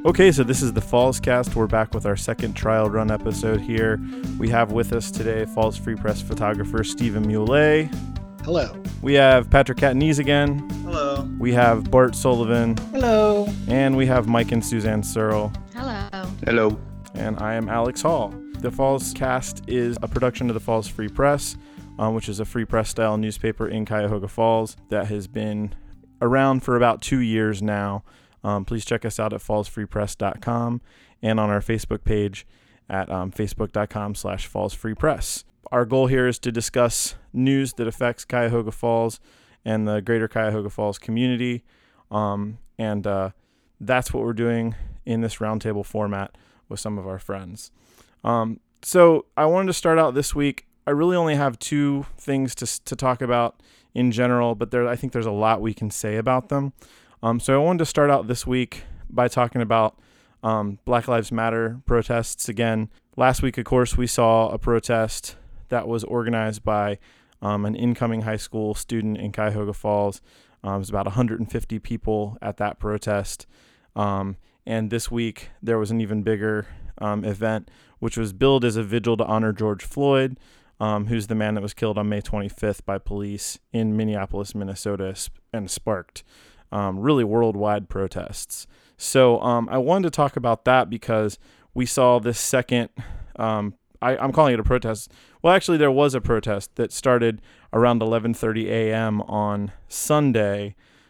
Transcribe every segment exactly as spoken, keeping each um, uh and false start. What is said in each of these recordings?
Okay, so this is the Falls Cast. We're back with our second trial run episode here. We have with us today Falls Free Press photographer Stephen Muley. Hello. We have Patrick Catanese again. Hello. We have Bart Sullivan. Hello. And we have Mike and Suzanne Searle. Hello. Hello. And I am Alex Hall. The Falls Cast is a production of the Falls Free Press, um, which is a free press style newspaper in Cuyahoga Falls that has been around for about two years now. Um, please check us out at falls free press dot com and on our Facebook page at um, facebook.com slash fallsfreepress. Our goal here is to discuss news that affects Cuyahoga Falls and the greater Cuyahoga Falls community. Um, and uh, that's what we're doing in this roundtable format with some of our friends. Um, so I wanted to start out this week. I really only have two things to to talk about in general, but there I think there's a lot we can say about them. Um, so I wanted to start out this week by talking about um, Black Lives Matter protests again. Last week, of course, we saw a protest that was organized by um, an incoming high school student in Cuyahoga Falls. Um, it was about one hundred fifty people at that protest. Um, and this week, there was an even bigger um, event, which was billed as a vigil to honor George Floyd, um, who's the man that was killed on May twenty-fifth by police in Minneapolis, Minnesota, and sparked Um, really worldwide protests. So um, I wanted to talk about that because we saw this second, um, I, I'm calling it a protest. Well, actually, there was a protest that started around eleven thirty a.m. on Sunday.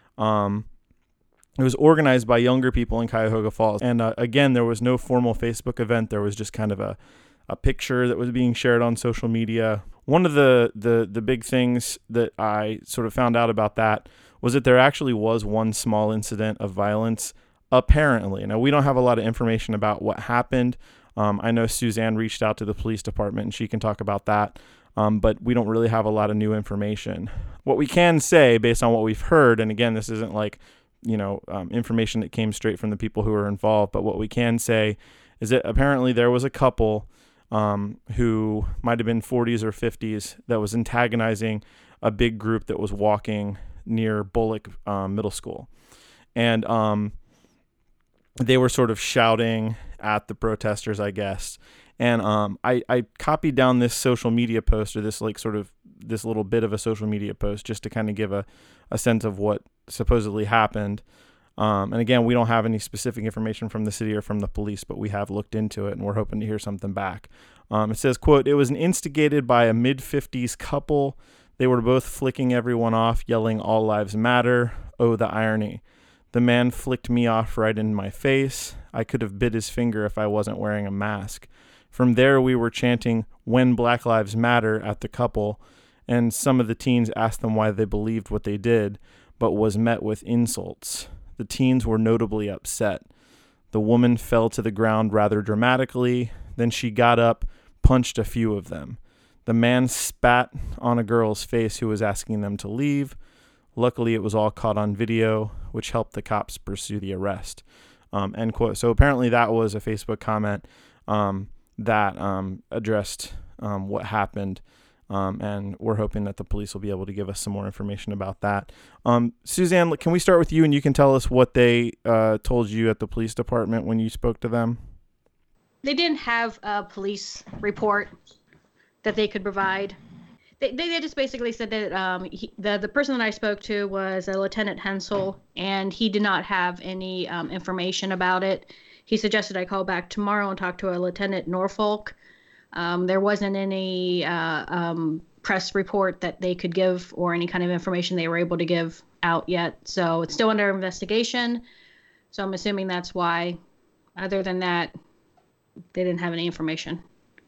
Um, it was organized by younger people in Cuyahoga Falls. And uh, again, there was no formal Facebook event. There was just kind of a, a picture that was being shared on social media. One of the, the, the big things that I sort of found out about that was that there actually was one small incident of violence, apparently. Now, we don't have a lot of information about what happened. Um, I know Suzanne reached out to the police department, and she can talk about that, um, but we don't really have a lot of new information. What we can say, based on what we've heard, and again, this isn't like, you know, um, information that came straight from the people who were involved, but what we can say is that apparently there was a couple um, who might have been forties or fifties that was antagonizing a big group that was walking near Bullock um, Middle School. And um, they were sort of shouting at the protesters, I guess. And um, I, I copied down this social media post, or this like sort of this little bit of a social media post, just to kind of give a, a sense of what supposedly happened. Um, and again, we don't have any specific information from the city or from the police, but we have looked into it, and we're hoping to hear something back. Um, it says, quote, "It was instigated by a mid-fifties couple. They were both flicking everyone off, yelling, 'All lives matter.' Oh, the irony. The man flicked me off right in my face. I could have bit his finger if I wasn't wearing a mask. From there, we were chanting, 'When Black Lives Matter,' at the couple, and some of the teens asked them why they believed what they did, but was met with insults. The teens were notably upset. The woman fell to the ground rather dramatically. Then she got up, punched a few of them. The man spat on a girl's face who was asking them to leave. Luckily, it was all caught on video, which helped the cops pursue the arrest." Um, end quote. So apparently that was a Facebook comment um, that um, addressed um, what happened. Um, and we're hoping that the police will be able to give us some more information about that. Um, Suzanne, can we start with you, and you can tell us what they uh, told you at the police department when you spoke to them? They didn't have a police report that they could provide. They they just basically said that um, he, the the person that I spoke to was a Lieutenant Hensel, and he did not have any um, information about it. He suggested I call back tomorrow and talk to a Lieutenant Norfolk. Um, there wasn't any uh, um, press report that they could give or any kind of information they were able to give out yet. So it's still under investigation. So I'm assuming that's why. Other than that, they didn't have any information.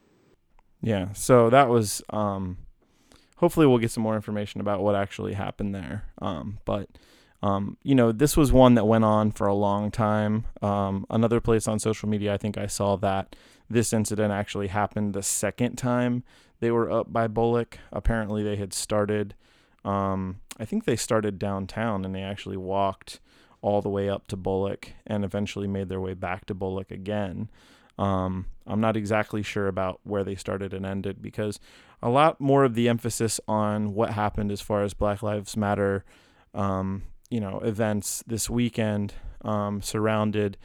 Yeah, so that was, um, hopefully we'll get some more information about what actually happened there. Um, but, um, you know, this was one that went on for a long time. Um, another place on social media, I think I saw that this incident actually happened the second time they were up by Bullock. Apparently they had started, um, I think they started downtown, and they actually walked all the way up to Bullock and eventually made their way back to Bullock again. Um, I'm not exactly sure about where they started and ended, because a lot more of the emphasis on what happened as far as Black Lives Matter, um, you know, events this weekend um, surrounded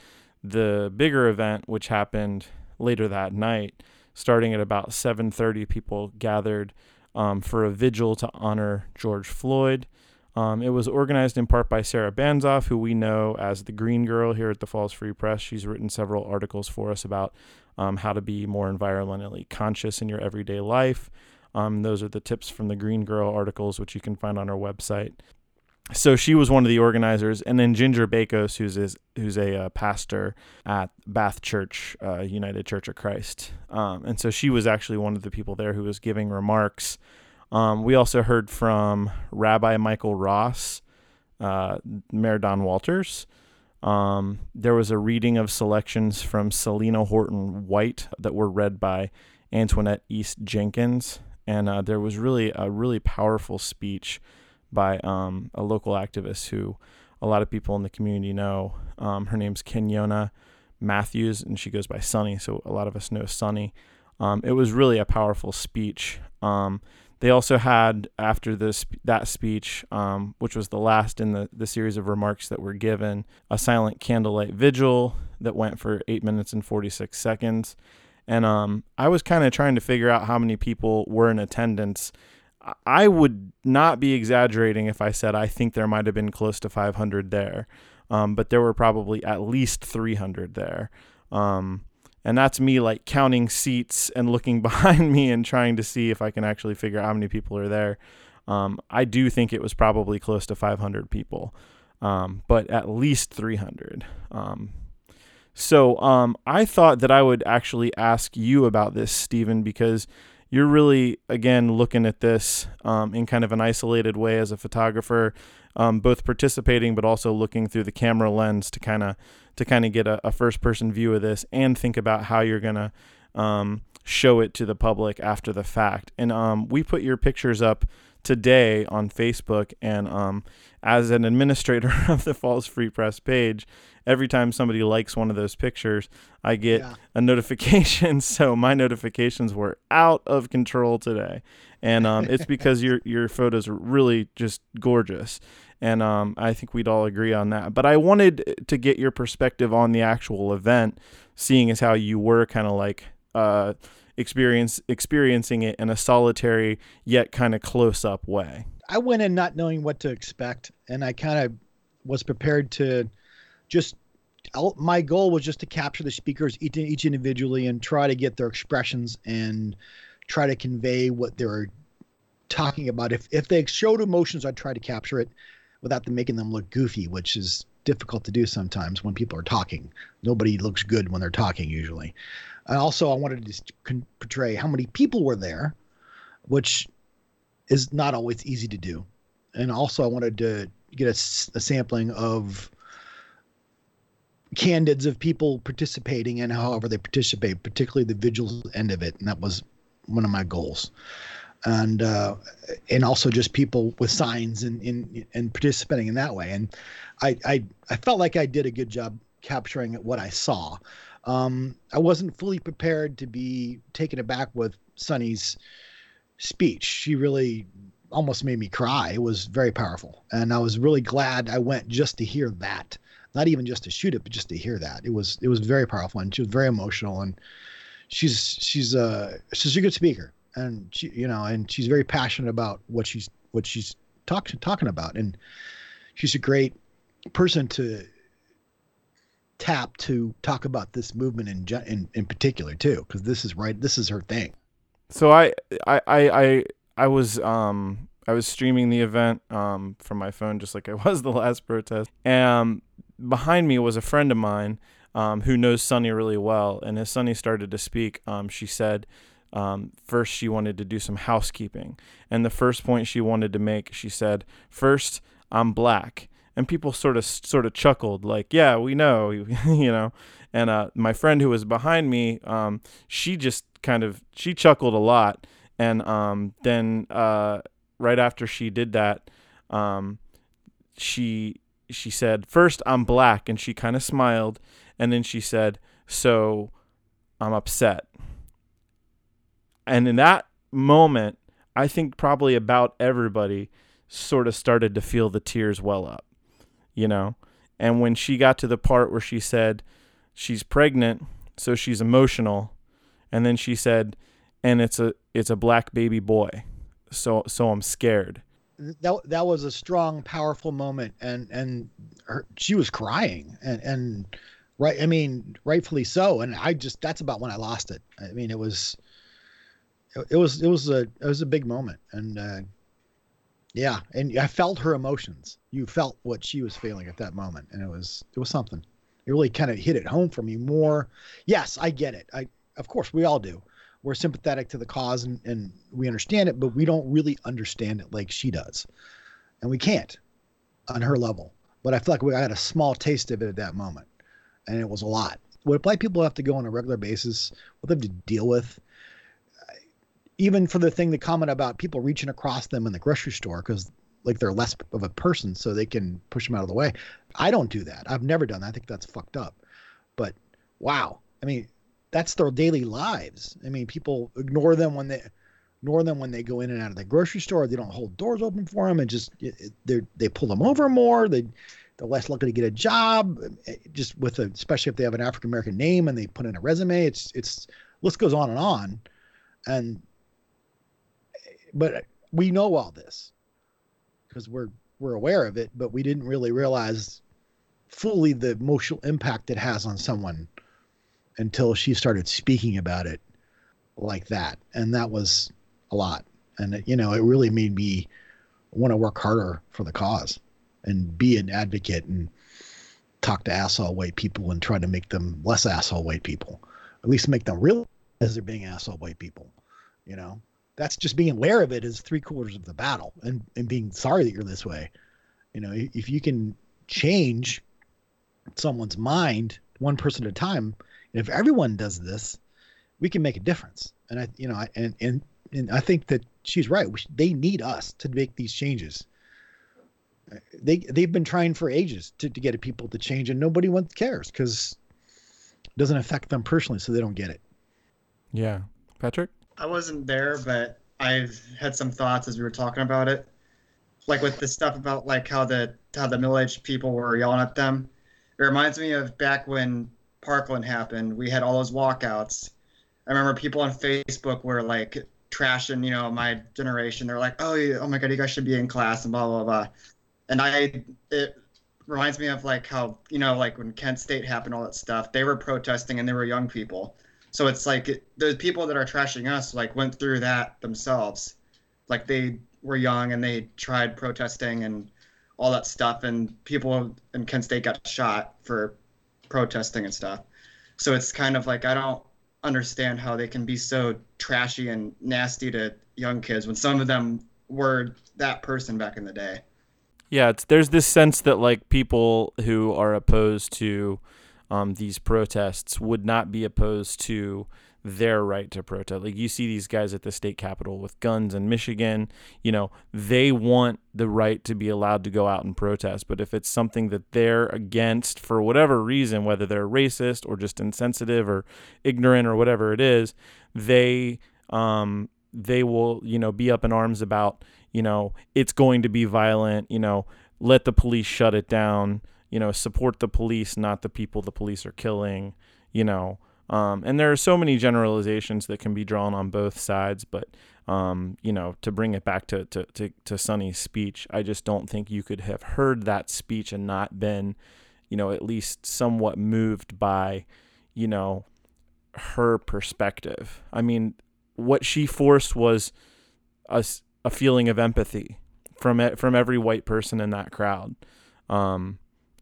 The bigger event, which happened later that night, starting at about seven thirty, people gathered um, for a vigil to honor George Floyd. Um, it was organized in part by Sarah Banzoff, who we know as the Green Girl here at the Falls Free Press. She's written several articles for us about um, how to be more environmentally conscious in your everyday life. Um, those are the tips from the Green Girl articles, which you can find on our website. So she was one of the organizers, and then Ginger Bakos, who's is, who's a uh, pastor at Bath Church, uh, United Church of Christ, um, and so she was actually one of the people there who was giving remarks. Um, we also heard from Rabbi Michael Ross, uh, Mayor Don Walters. Um, there was a reading of selections from Selena Horton White that were read by Antoinette East Jenkins, and uh, there was really a really powerful speech by um, a local activist who a lot of people in the community know. Um, her name's Kenyona Matthews, and she goes by Sunny, so a lot of us know Sunny. Um, it was really a powerful speech. Um, they also had, after this that speech, um, which was the last in the, the series of remarks that were given, a silent candlelight vigil that went for eight minutes and forty-six seconds. And um, I was kind of trying to figure out how many people were in attendance. I would not be exaggerating if I said I think there might have been close to five hundred there, um, but there were probably at least three hundred there. Um, and that's me like counting seats and looking behind me and trying to see if I can actually figure out how many people are there. Um, I do think it was probably close to five hundred people, um, but at least three hundred. Um, so um, I thought that I would actually ask you about this, Stephen, because you're really, again, looking at this um, in kind of an isolated way as a photographer, um, both participating but also looking through the camera lens to kind of to kind of get a, a first-person view of this and think about how you're going to um, show it to the public after the fact. And um, we put your pictures up today on Facebook, and um, as an administrator of the Falls Free Press page, every time somebody likes one of those pictures, I get yeah. a notification. So my notifications were out of control today, and um, it's because your your photos are really just gorgeous, and um, I think we'd all agree on that. But I wanted to get your perspective on the actual event, seeing as how you were kind of like uh, experience experiencing it in a solitary yet kind of close up way. I went in not knowing what to expect, and I kind of was prepared to just, my goal was just to capture the speakers each, each individually and try to get their expressions and try to convey what they were talking about. If if they showed emotions, I'd try to capture it without them making them look goofy, which is difficult to do sometimes when people are talking. Nobody looks good when they're talking usually. And also, I wanted to portray how many people were there, which is not always easy to do. And also, I wanted to get a, a sampling of candids of people participating and however they participate, particularly the vigil end of it. And that was one of my goals. And uh, and also just people with signs and, and, and participating in that way. And I, I, I felt like I did a good job capturing what I saw. Um, I wasn't fully prepared to be taken aback with Sunny's speech. She really almost made me cry. It was very powerful. And I was really glad I went just to hear that. Not even just to shoot it, but just to hear that. It was it was very powerful, and she was very emotional, and she's she's uh she's a good speaker, and she you know and she's very passionate about what she's what she's talking talking about, and she's a great person to tap to talk about this movement in in, in particular too, because this is right this is her thing. So I I I I, I was um I was streaming the event um from my phone, just like I was the last protest, and um, behind me was a friend of mine um, who knows Sunny really well. And as Sunny started to speak, um, she said um, first she wanted to do some housekeeping. And the first point she wanted to make, she said, first, I'm black. And people sort of sort of chuckled like, yeah, we know, you know. And uh, my friend who was behind me, um, she just kind of, she chuckled a lot. And um, then uh, right after she did that, um, she... she said, first, I'm black. And she kind of smiled. And then she said, so I'm upset. And in that moment, I think probably about everybody sort of started to feel the tears well up, you know? And when she got to the part where she said, she's pregnant, so she's emotional. And then she said, and it's a it's a black baby boy. So so I'm scared. That that was a strong, powerful moment, and and her, she was crying, and and right, I mean, rightfully so. And I just that's about when I lost it. I mean, it was it, it was it was a it was a big moment, and uh, yeah, and I felt her emotions. You felt what she was feeling at that moment, and it was it was something. It really kind of hit it home for me more. Yes, I get it. I of course we all do. We're sympathetic to the cause and, and we understand it, but we don't really understand it like she does. And we can't on her level. But I feel like we had a small taste of it at that moment. And it was a lot. What black people have to go on a regular basis, what they have to deal with, even for the thing, the comment about people reaching across them in the grocery store because like they're less of a person so they can push them out of the way. I don't do that. I've never done that. I think that's fucked up. But wow. I mean, that's their daily lives. I mean, people ignore them when they ignore them when they go in and out of the grocery store. They don't hold doors open for them, and just they they pull them over more. They they're less likely to get a job. Just with a, especially if they have an African American name and they put in a resume. It's it's list goes on and on, and but we know all this because we're we're aware of it, but we didn't really realize fully the emotional impact it has on someone until she started speaking about it like that. And that was a lot. And, it, you know, it really made me want to work harder for the cause and be an advocate and talk to asshole white people and try to make them less asshole white people, at least make them realize they're being asshole white people. You know, that's just being aware of it is three quarters of the battle, and, and being sorry that you're this way. You know, if you can change someone's mind one person at a time, and if everyone does this, we can make a difference. And I, you know, I, and, and, and I think that she's right. We should, they need us to make these changes. They, they've been trying for ages to, to get people to change, and nobody wants cares because it doesn't affect them personally. So they don't get it. Yeah. Patrick? I wasn't there, but I've had some thoughts as we were talking about it. Like with the stuff about like how the, how the middle-aged people were yelling at them. It reminds me of back when Parkland happened. We had all those walkouts. I remember people on Facebook were like trashing, you know, my generation. They're like, oh, oh my God, you guys should be in class and blah, blah, blah. And I, it reminds me of like how, you know, like when Kent State happened, all that stuff, they were protesting and they were young people. So it's like it, the people that are trashing us like went through that themselves. Like they were young and they tried protesting and all that stuff. And people in Kent State got shot for protesting and stuff. So it's kind of like I don't understand how they can be so trashy and nasty to young kids when some of them were that person back in the day. Yeah, it's there's this sense that like people who are opposed to um, these protests would not be opposed to their right to protest. Like you see these guys at the state capitol with guns in Michigan, you know, they want the right to be allowed to go out and protest. But if it's something that they're against for whatever reason, whether they're racist or just insensitive or ignorant or whatever it is, they um, they will, you know, be up in arms about, you know, it's going to be violent, you know, let the police shut it down, you know, support the police, not the people the police are killing, you know. Um, and there are so many generalizations that can be drawn on both sides, but, um, you know, to bring it back to, to, to, to Sonny's speech, I just don't think you could have heard that speech and not been, you know, at least somewhat moved by, you know, her perspective. I mean, what she forced was a, a feeling of empathy from it, from every white person in that crowd. Um,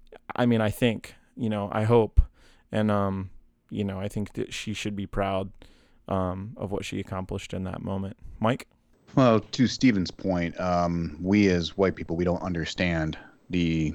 I mean, I think, you know, I hope, and, um, you know, I think that she should be proud um, of what she accomplished in that moment. Mike? Well, to Stephen's point, um, we as white people, we don't understand the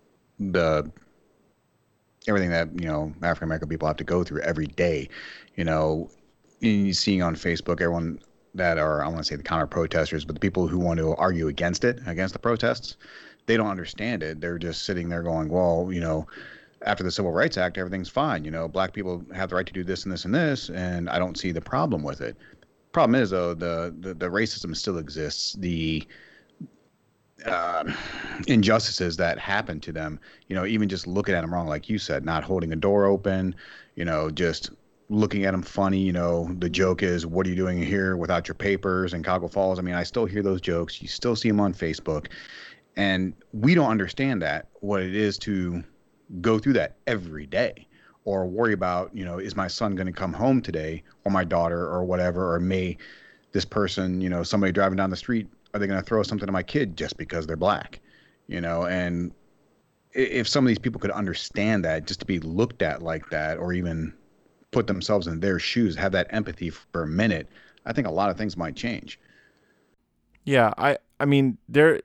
the everything that, you know, African American people have to go through every day. You know, you seeing on Facebook, everyone that are, I want to say the counter protesters, but the people who want to argue against it, against the protests, they don't understand it. They're just sitting there going, well, you know, after the Civil Rights Act, everything's fine. You know, black people have the right to do this and this and this, and I don't see the problem with it. Problem is, though, the, the, the racism still exists. The uh, injustices that happen to them, you know, even just looking at them wrong, like you said, not holding a door open, you know, just looking at them funny. You know, the joke is, what are you doing here without your papers in Cuyahoga Falls? I mean, I still hear those jokes. You still see them on Facebook. And we don't understand that, what it is to go through that every day, or worry about, you know, is my son going to come home today, or my daughter, or whatever, or may this person, you know, somebody driving down the street, are they going to throw something to my kid just because they're black? You know, and if some of these people could understand that, just to be looked at like that, or even put themselves in their shoes, have that empathy for a minute, I think a lot of things might change. Yeah, I, I mean, there,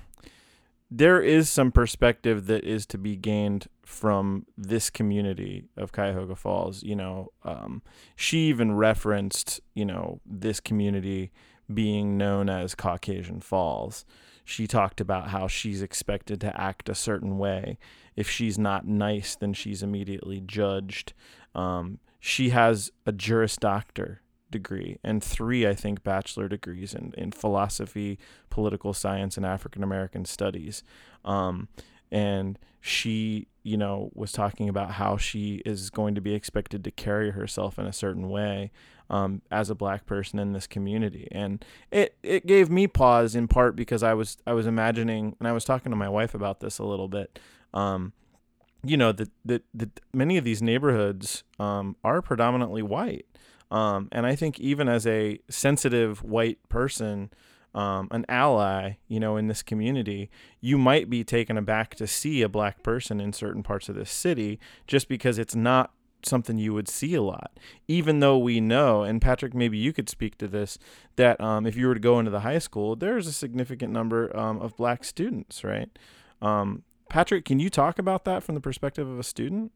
there is some perspective that is to be gained from this community of Cuyahoga Falls. You know, um, she even referenced, you know, this community being known as Caucasian Falls. She talked about how she's expected to act a certain way. If she's not nice, then she's immediately judged. Um, she has a Juris Doctor degree and three, I think, bachelor degrees in, in philosophy, political science, and African American studies. Um, and she, you know, was talking about how she is going to be expected to carry herself in a certain way um, as a black person in this community. And it, it gave me pause, in part because I was, I was imagining, and I was talking to my wife about this a little bit, um, you know, that, that, that many of these neighborhoods um, are predominantly white. Um, and I think even as a sensitive white person, um, an ally, you know, in this community, you might be taken aback to see a black person in certain parts of this city, just because it's not something you would see a lot, even though we know, and Patrick, maybe you could speak to this, that um, if you were to go into the high school, there's a significant number um, of black students, right? Um, Patrick, can you talk about that from the perspective of a student?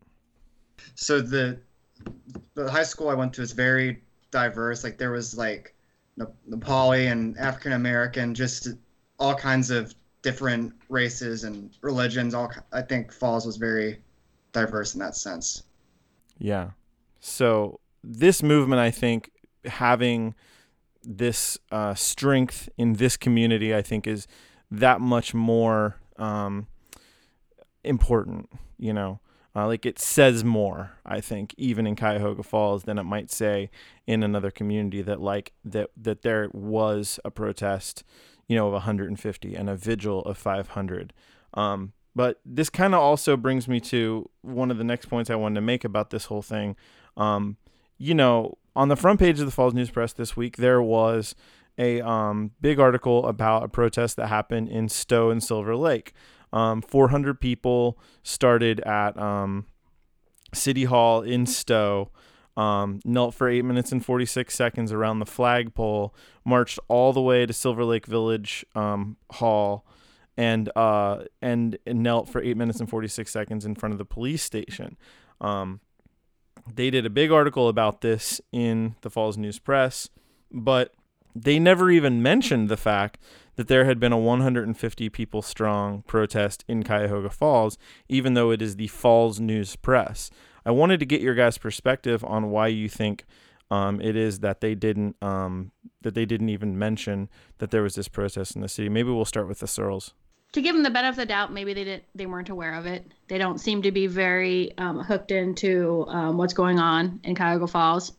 So the the high school I went to is very diverse. Like there was like Nepali and African American, just all kinds of different races and religions. All I think Falls was very diverse in that sense. Yeah. So this movement, I think, having this uh, strength in this community, I think, is that much more um, important, you know. Uh, like it says more, I think, even in Cuyahoga Falls than it might say in another community that like that that there was a protest, you know, of one hundred fifty and a vigil of five hundred. Um, but this kind of also brings me to one of the next points I wanted to make about this whole thing. Um, you know, on the front page of the Falls News Press this week, there was a um, big article about a protest that happened in Stowe and Silver Lake. Um, four hundred people started at um, City Hall in Stowe, um, knelt for eight minutes and forty-six seconds around the flagpole, marched all the way to Silver Lake Village um, Hall, and, uh, and and knelt for eight minutes and forty-six seconds in front of the police station. Um, they did a big article about this in the Falls News Press, but they never even mentioned the fact that there had been a one hundred fifty people strong protest in Cuyahoga Falls, even though it is the Falls News Press. I wanted to get your guys' perspective on why you think um, it is that they didn't um, that they didn't even mention that there was this protest in the city. Maybe we'll start with the Searles. To give them the benefit of the doubt, maybe they didn't they weren't aware of it. They don't seem to be very um, hooked into um, what's going on in Cuyahoga Falls.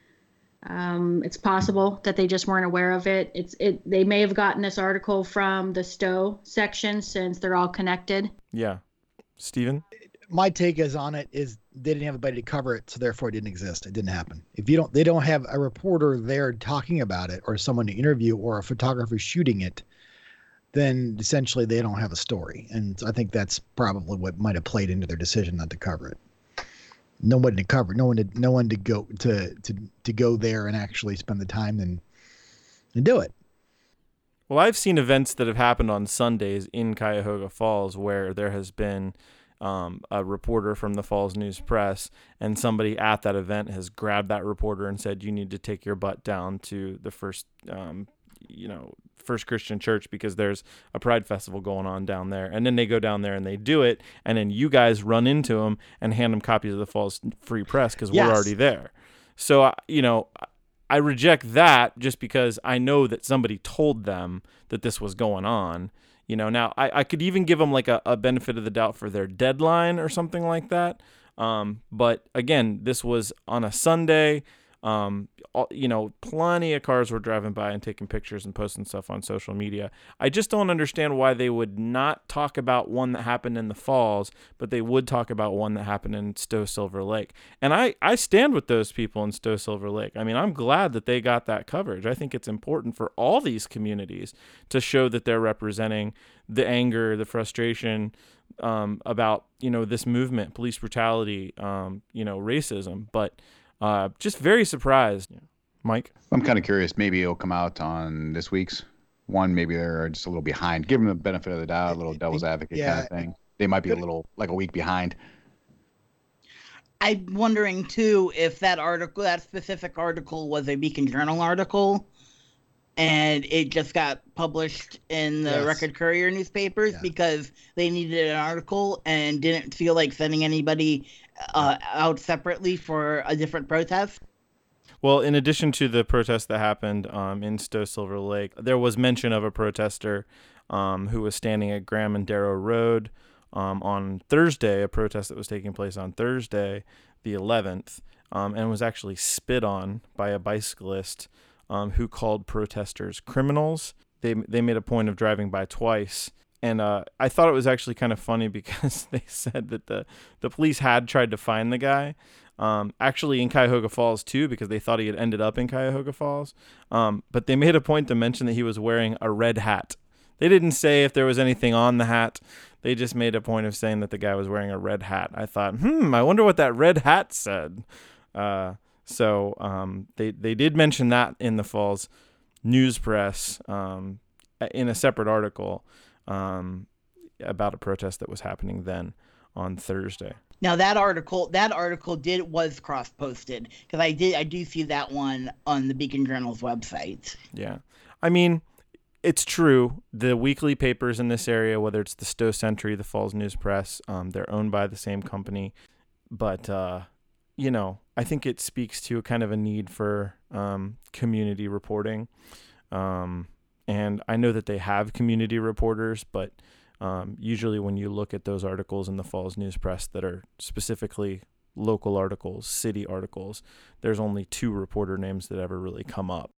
Um, it's possible that they just weren't aware of it. It's it. They may have gotten this article from the Stowe section since they're all connected. Yeah. Stephen? My take is on it is they didn't have anybody to cover it, so therefore it didn't exist. It didn't happen. If you don't, they don't have a reporter there talking about it, or someone to interview, or a photographer shooting it, then essentially they don't have a story. And I think that's probably what might have played into their decision not to cover it. No one to cover, no one to, no one to go to, to, to go there and actually spend the time and, and do it. Well, I've seen events that have happened on Sundays in Cuyahoga Falls where there has been um, a reporter from the Falls News Press, and somebody at that event has grabbed that reporter and said, "You need to take your butt down to the first, um, you know, First Christian Church because there's a Pride Festival going on down there." And then they go down there and they do it, and then you guys run into them and hand them copies of the Falls Free Press because yes. we're already there. So, you know, I reject that just because I know that somebody told them that this was going on, You know, now I, I could even give them like a, a benefit of the doubt for their deadline or something like that. Um, but again, this was on a Sunday. Um, all, you know, plenty of cars were driving by and taking pictures and posting stuff on social media. I just don't understand why they would not talk about one that happened in the Falls, but they would talk about one that happened in Stowe Silver Lake. And I, I stand with those people in Stowe Silver Lake. I mean, I'm glad that they got that coverage. I think it's important for all these communities to show that they're representing the anger, the frustration, um, about, you know, this movement, police brutality, um, you know, racism, but, Uh, just very surprised. Mike? I'm kind of curious. Maybe it'll come out on this week's one. Maybe they're just a little behind. Give them the benefit of the doubt, a little devil's advocate yeah. kind of thing. They might be a little, like a week behind. I'm wondering, too, if that article, that specific article was a Beacon Journal article and it just got published in the Yes. Record Courier newspapers Yeah. because they needed an article and didn't feel like sending anybody uh, out separately for a different protest. Well, in addition to the protest that happened um, in Stowe Silver Lake, there was mention of a protester um, who was standing at Graham and Darrow Road um, on Thursday, a protest that was taking place on Thursday, the eleventh, um, and was actually spit on by a bicyclist um, who called protesters criminals. They they made a point of driving by twice. And uh, I thought it was actually kind of funny because they said that the, the police had tried to find the guy, um, actually in Cuyahoga Falls too, because they thought he had ended up in Cuyahoga Falls. Um, but they made a point to mention that he was wearing a red hat. They didn't say if there was anything on the hat. They just made a point of saying that the guy was wearing a red hat. I thought, hmm, I wonder what that red hat said. Uh, so um, they, they did mention that in the Falls News Press um, in a separate article. Um, about a protest that was happening then on Thursday. Now that article, that article did was cross-posted because I did, I do see that one on the Beacon Journal's website. Yeah, I mean, it's true. The weekly papers in this area, whether it's the Stowe Sentry, the Falls News Press, um, they're owned by the same company. But uh, you know, I think it speaks to kind of a need for um, community reporting. Um, And I know that they have community reporters, but um, usually when you look at those articles in the Falls News Press that are specifically local articles, city articles, there's only two reporter names that ever really come up.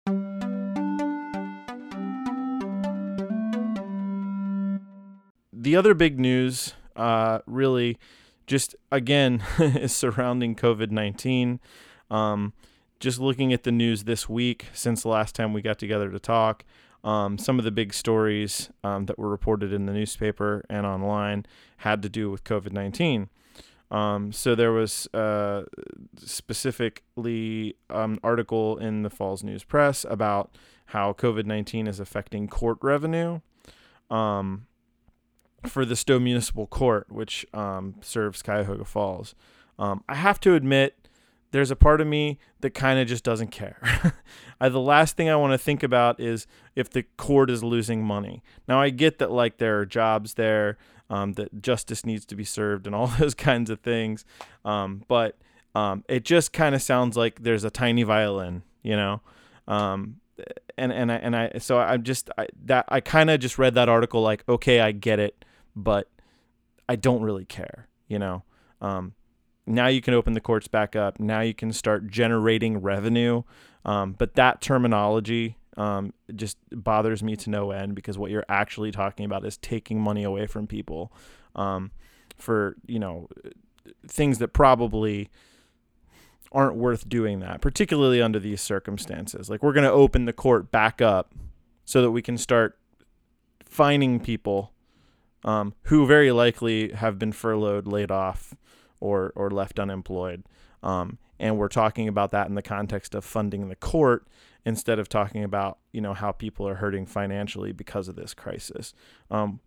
The other big news uh, really just, again, is surrounding covid nineteen. Um, Just looking at the news this week since the last time we got together to talk, um, some of the big stories um, that were reported in the newspaper and online had to do with covid nineteen. Um, so there was uh, specifically an article in the Falls News Press about how covid nineteen is affecting court revenue um, for the Stowe Municipal Court, which um, serves Cuyahoga Falls. Um, I have to admit, there's a part of me that kind of just doesn't care. I, the last thing I want to think about is if the court is losing money. Now, I get that like there are jobs there, um, that justice needs to be served and all those kinds of things. Um, but um, it just kind of sounds like there's a tiny violin, you know? Um, and, and I, and I, so I just, I, that I kind of just read that article like, okay, I get it, but I don't really care, you know? Um, Now you can open the courts back up. Now you can start generating revenue. Um, but that terminology um, just bothers me to no end because what you're actually talking about is taking money away from people um, for, you know, things that probably aren't worth doing that, particularly under these circumstances. Like we're going to open the court back up so that we can start fining people um, who very likely have been furloughed, laid off, or or left unemployed. Um, and we're talking about that in the context of funding the court instead of talking about, you know, how people are hurting financially because of this crisis. Um,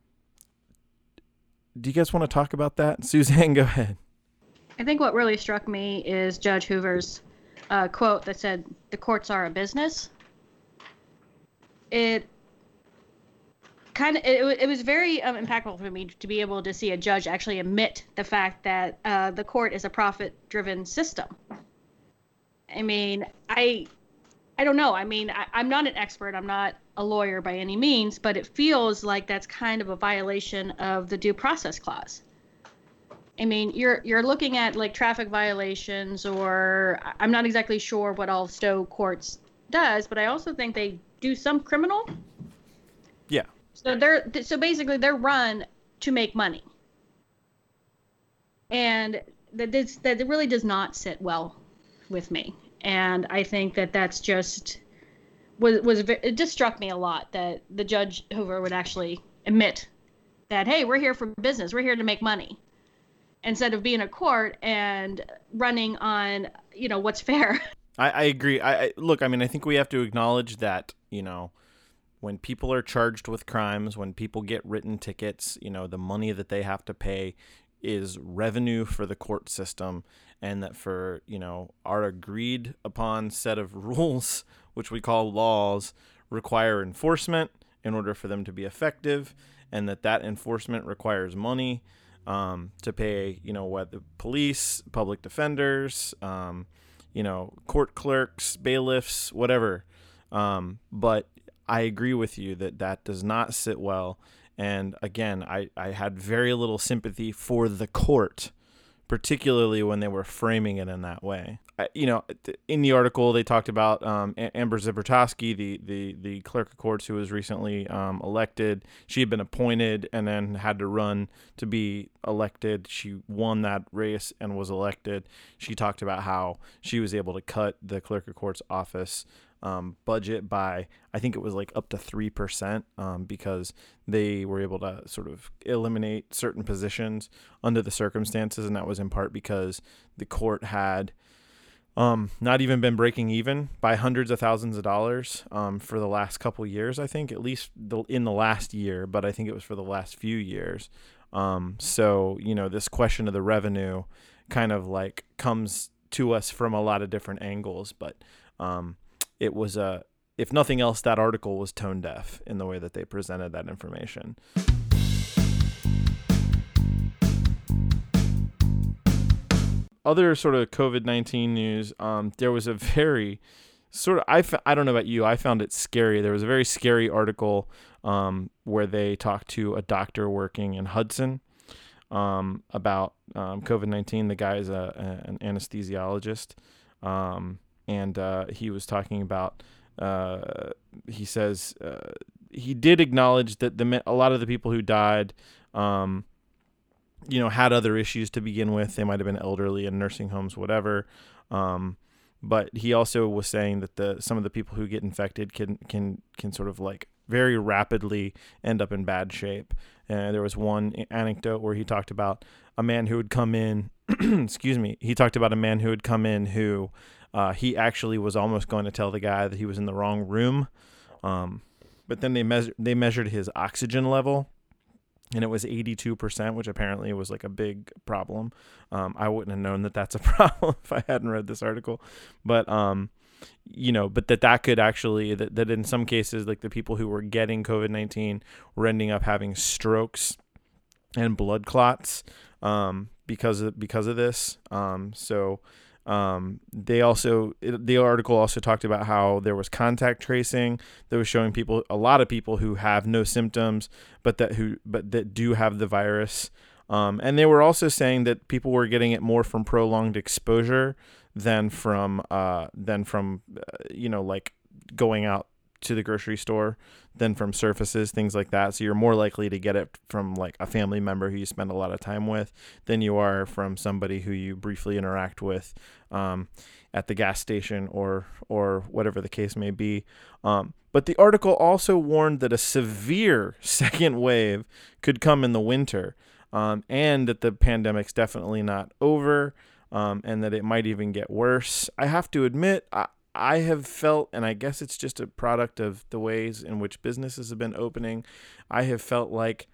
do you guys want to talk about that? Suzanne, go ahead. I think what really struck me is Judge Hoover's uh, quote that said, "The courts are a business." It kind of, it, it was very um, impactful for me to be able to see a judge actually admit the fact that uh, the court is a profit-driven system. I mean, I, I don't know. I mean, I, I'm not an expert. I'm not a lawyer by any means, but it feels like that's kind of a violation of the due process clause. I mean, you're you're looking at like traffic violations, or I'm not exactly sure what all Stowe courts does, but I also think they do some criminal. Yeah. So they're so basically they're run to make money, and that this that it really does not sit well with me. And I think that that's just was was it just struck me a lot that the judge Hoover would actually admit that, hey, we're here for business, we're here to make money, instead of being a court and running on, you know, what's fair. I, I agree. I, I look. I mean, I think we have to acknowledge that, you know, when people are charged with crimes, when people get written tickets, you know, the money that they have to pay is revenue for the court system, and that for, you know, our agreed upon set of rules, which we call laws, require enforcement in order for them to be effective, and that that enforcement requires money um, to pay, you know, what the police, public defenders, um, you know, court clerks, bailiffs, whatever. Um, but I agree with you that that does not sit well. And again, I, I had very little sympathy for the court, particularly when they were framing it in that way. I, you know, in the article, they talked about um, Amber Zbortowski, the, the, the clerk of courts who was recently um, elected. She had been appointed and then had to run to be elected. She won that race and was elected. She talked about how she was able to cut the clerk of court's office Um, budget by, I think it was like up to three percent um, because they were able to sort of eliminate certain positions under the circumstances. And that was in part because the court had um, not even been breaking even by hundreds of thousands of dollars um, for the last couple years, I think, at least the, in the last year, but I think it was for the last few years. Um, so, you know, this question of the revenue kind of like comes to us from a lot of different angles, but um, it was a, if nothing else, that article was tone deaf in the way that they presented that information. Other sort of COVID nineteen news, um, there was a very sort of, I, f- I don't know about you, I found it scary. There was a very scary article um, where they talked to a doctor working in Hudson um, about um, COVID nineteen. The guy is a, a, an anesthesiologist. Um, And uh, he was talking about, uh, he says uh, he did acknowledge that the a lot of the people who died, um, you know, had other issues to begin with. They might have been elderly in nursing homes, whatever. Um, but he also was saying that the some of the people who get infected can can can sort of like very rapidly end up in bad shape. And there was one anecdote where he talked about a man who would come in. excuse me. He talked about a man who would come in who. Uh, he actually was almost going to tell the guy that he was in the wrong room. Um, but then they, meas- they measured his oxygen level, and it was eighty-two percent, which apparently was like a big problem. Um, I wouldn't have known that that's a problem if I hadn't read this article. But, um, you know, but that that could actually, that, that in some cases, like the people who were getting COVID nineteen were ending up having strokes and blood clots um, because of, because of this. Um, so... Um, they also, it, the article also talked about how there was contact tracing that was showing people, a lot of people who have no symptoms, but that who, but that do have the virus. Um, and they were also saying that people were getting it more from prolonged exposure than from, uh, than from, uh, you know, like going out to the grocery store than from surfaces, things like that. So you're more likely to get it from like a family member who you spend a lot of time with than you are from somebody who you briefly interact with um, at the gas station or or whatever the case may be. Um, but the article also warned that a severe second wave could come in the winter um, and that the pandemic's definitely not over um, and that it might even get worse. I have to admit, I, I have felt, and I guess it's just a product of the ways in which businesses have been opening, I have felt like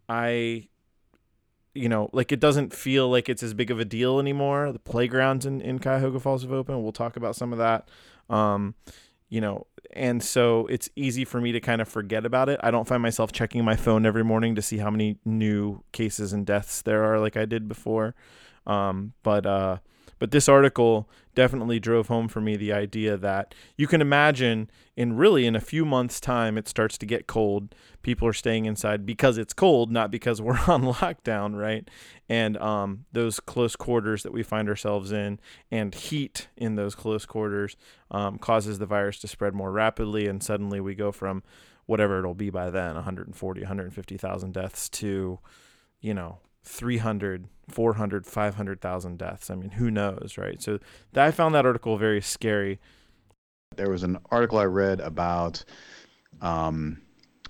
I, you know, like it doesn't feel like it's as big of a deal anymore. The playgrounds in, in Cuyahoga Falls have opened. We'll talk about some of that. Um, you know, and so it's easy for me to kind of forget about it. I don't find myself checking my phone every morning to see how many new cases and deaths there are like I did before. Um, but, uh, But this article definitely drove home for me the idea that you can imagine in really in a few months' time, it starts to get cold. People are staying inside because it's cold, not because we're on lockdown, right? And um, those close quarters that we find ourselves in and heat in those close quarters um, causes the virus to spread more rapidly. And suddenly we go from whatever it'll be by then, one hundred forty, one hundred fifty thousand deaths to, you know, three hundred, four hundred, five hundred thousand deaths. I mean, who knows, right? So I found that article very scary. There was an article I read about um,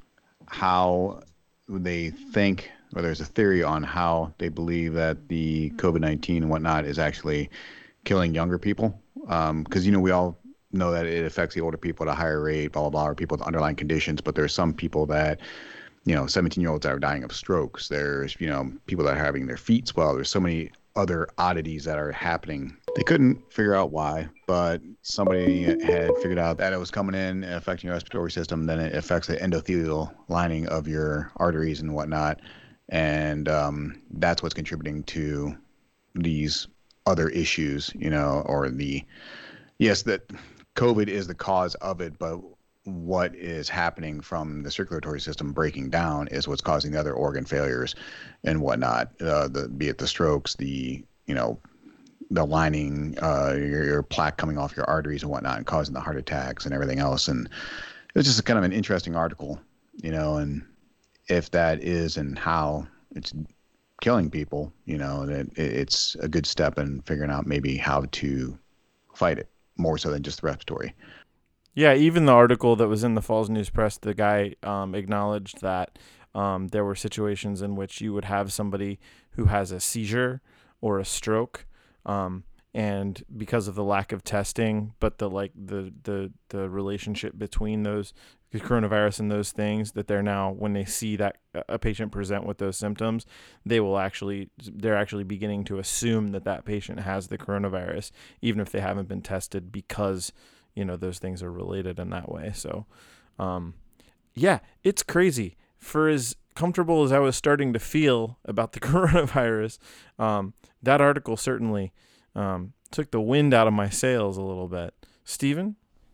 how they think, or there's a theory on how they believe that the COVID nineteen and whatnot is actually killing younger people. Because, um, you know, we all know that it affects the older people at a higher rate, blah, blah, blah, or people with underlying conditions. But there's some people that, you know, seventeen-year-olds that are dying of strokes. There's, you know, people that are having their feet swell. There's so many other oddities that are happening. They couldn't figure out why, but somebody had figured out that it was coming in and affecting your respiratory system. Then it affects the endothelial lining of your arteries and whatnot. And um, that's what's contributing to these other issues, you know, or the, yes, that COVID is the cause of it, but what is happening from the circulatory system breaking down is what's causing the other organ failures and whatnot, uh, the, be it the strokes, the, you know, the lining, uh, your, your plaque coming off your arteries and whatnot and causing the heart attacks and everything else. And it was just a kind of an interesting article, you know, and if that is and how it's killing people, you know, that it, it's a good step in figuring out maybe how to fight it more so than just the respiratory. Yeah, even the article that was in the Falls News Press, the guy um, acknowledged that um, there were situations in which you would have somebody who has a seizure or a stroke, um, and because of the lack of testing, but the like the the the relationship between those the coronavirus and those things, that they're now, when they see that a patient present with those symptoms, they will actually they're actually beginning to assume that that patient has the coronavirus, even if they haven't been tested, because you know, those things are related in that way. So, um, yeah, it's crazy. For as comfortable as I was starting to feel about the coronavirus, um, that article certainly um, took the wind out of my sails a little bit. Stephen?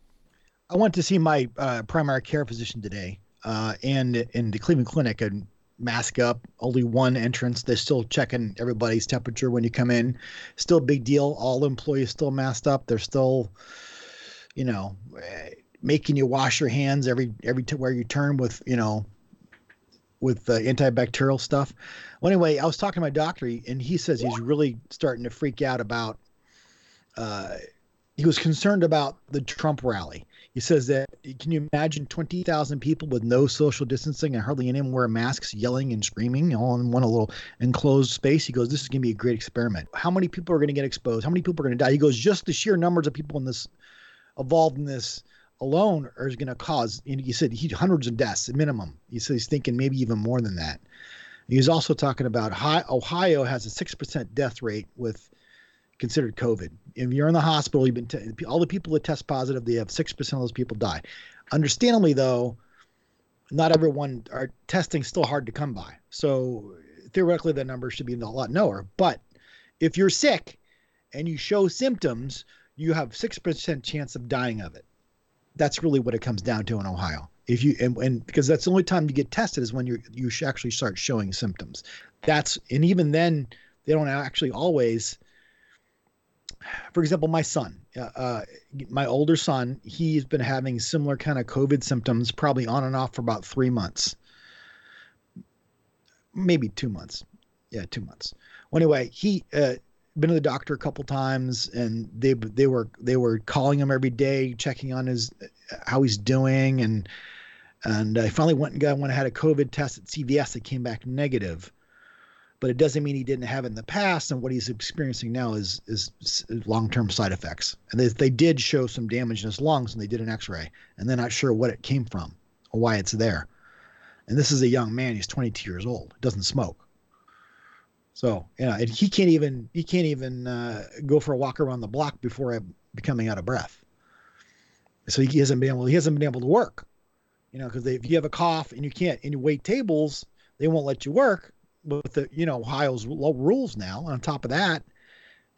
I went to see my uh, primary care physician today, uh, and in the Cleveland Clinic, and mask up, only one entrance. They're still checking everybody's temperature when you come in. Still a big deal. All employees still masked up. They're still, you know, making you wash your hands every every t- where you turn with, you know, with uh, antibacterial stuff. Well, anyway, I was talking to my doctor, and he says he's really starting to freak out about. Uh, he was concerned about the Trump rally. He says that, can you imagine twenty thousand people with no social distancing and hardly anyone wearing masks, yelling and screaming all in one little enclosed space? He goes, this is going to be a great experiment. How many people are going to get exposed? How many people are going to die? He goes, just the sheer numbers of people in this involved in this alone are going to cause, and he said he hundreds of deaths at minimum. He said he's thinking maybe even more than that. He was also talking about high, Ohio has a six percent death rate with considered COVID. If you're in the hospital, you've been t- all the people that test positive, they have six percent of those people die. Understandably, though, not everyone are testing still hard to come by. So theoretically, that number should be a lot lower. But if you're sick and you show symptoms, you have six percent chance of dying of it. That's really what it comes down to in Ohio. If you and, and because that's the only time you get tested is when you you actually start showing symptoms. That's and even then they don't actually always. For example, my son, uh, uh, my older son, he's been having similar kind of COVID symptoms, probably on and off for about three months, maybe two months. Yeah, two months. Well, anyway, he uh, been to the doctor a couple times, and they they were they were calling him every day, checking on his how he's doing, and and I finally went and got went and had a COVID test at C V S that came back negative. But it doesn't mean he didn't have it in the past, and what he's experiencing now is is long-term side effects. And they, they did show some damage in his lungs, and they did an X-ray, and they're not sure what it came from or why it's there. And this is a young man; he's twenty-two years old. Doesn't smoke, so you know, and he can't even he can't even uh, go for a walk around the block before becoming out of breath. So he hasn't been able he hasn't been able to work, you know, because if you have a cough and you can't and you wait tables, they won't let you work. With the, you know, Ohio's rules now. On top of that,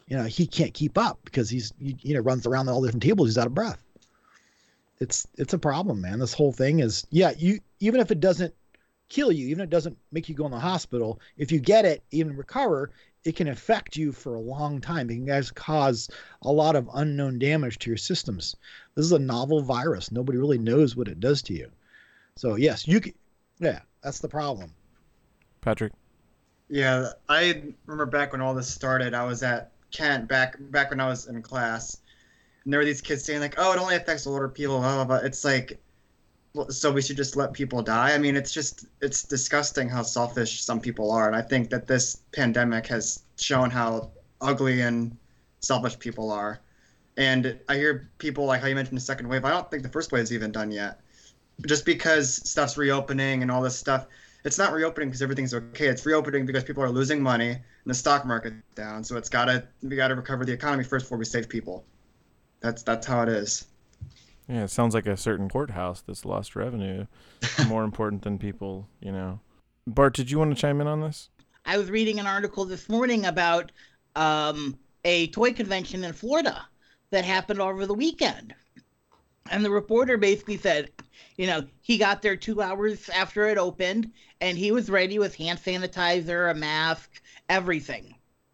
you know, he can't keep up because he's, you know, runs around all the different tables. He's out of breath. It's, it's a problem, man. This whole thing is, yeah, you, even if it doesn't kill you, even if it doesn't make you go in the hospital, if you get it, even recover, it can affect you for a long time. It can guys cause a lot of unknown damage to your systems. This is a novel virus. Nobody really knows what it does to you. So yes, you can, yeah, that's the problem. Patrick. Yeah, I remember back when all this started, I was at Kent back back when I was in class, and there were these kids saying like, "Oh, it only affects older people." Blah, blah, blah. It's like, well, so we should just let people die. I mean, it's just it's disgusting how selfish some people are, and I think that this pandemic has shown how ugly and selfish people are. And I hear people like how you mentioned the second wave. I don't think the first wave is even done yet. Just because stuff's reopening and all this stuff. It's not reopening because everything's okay. It's reopening because people are losing money and the stock market's down. So it's gotta we gotta recover the economy first before we save people. That's that's how it is. Yeah, it sounds like a certain courthouse that's lost revenue. More important than people, you know. Bart, did you want to chime in on this? I was reading an article this morning about um, a toy convention in Florida that happened over the weekend. And the reporter basically said, you know, he got there two hours after it opened, and he was ready with hand sanitizer, a mask, everything.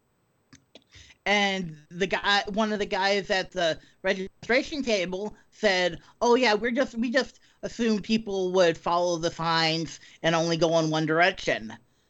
And the guy, one of the guys at the registration table said, "Oh yeah, we're just we just assumed people would follow the signs and only go in one direction."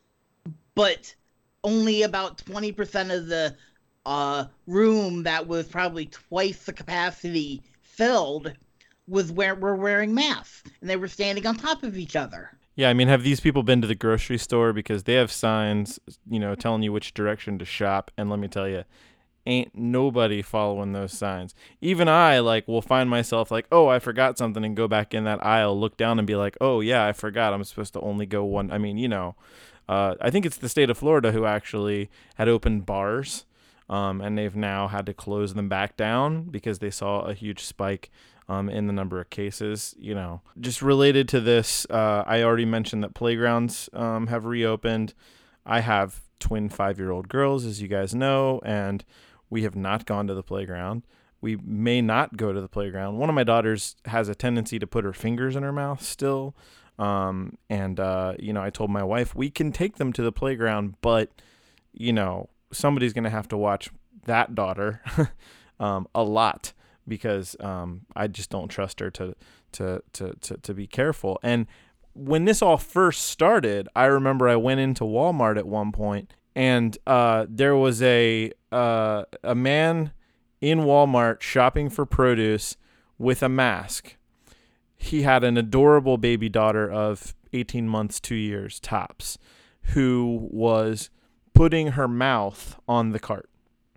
But only about twenty percent of the uh, room that was probably twice the capacity filled was where were wearing masks, and they were standing on top of each other. Yeah, I mean, have these people been to the grocery store? Because they have signs, you know, telling you which direction to shop. And let me tell you, ain't nobody following those signs. Even I, like, will find myself like, oh, I forgot something, and go back in that aisle, look down and be like, oh, yeah, I forgot. I'm supposed to only go one. I mean, you know, uh, I think it's the state of Florida who actually had opened bars, um, and they've now had to close them back down because they saw a huge spike Um, in the number of cases. You know, just related to this, uh, I already mentioned that playgrounds um, have reopened. I have twin five-year-old girls, as you guys know, and we have not gone to the playground. We may not go to the playground. One of my daughters has a tendency to put her fingers in her mouth still. Um, and, uh, you know, I told my wife, we can take them to the playground, but, you know, somebody's going to have to watch that daughter um, a lot. Because um, I just don't trust her to, to to to to be careful. And when this all first started, I remember I went into Walmart at one point, and uh, there was a uh, a man in Walmart shopping for produce with a mask. He had an adorable baby daughter of eighteen months, two years tops, who was putting her mouth on the cart.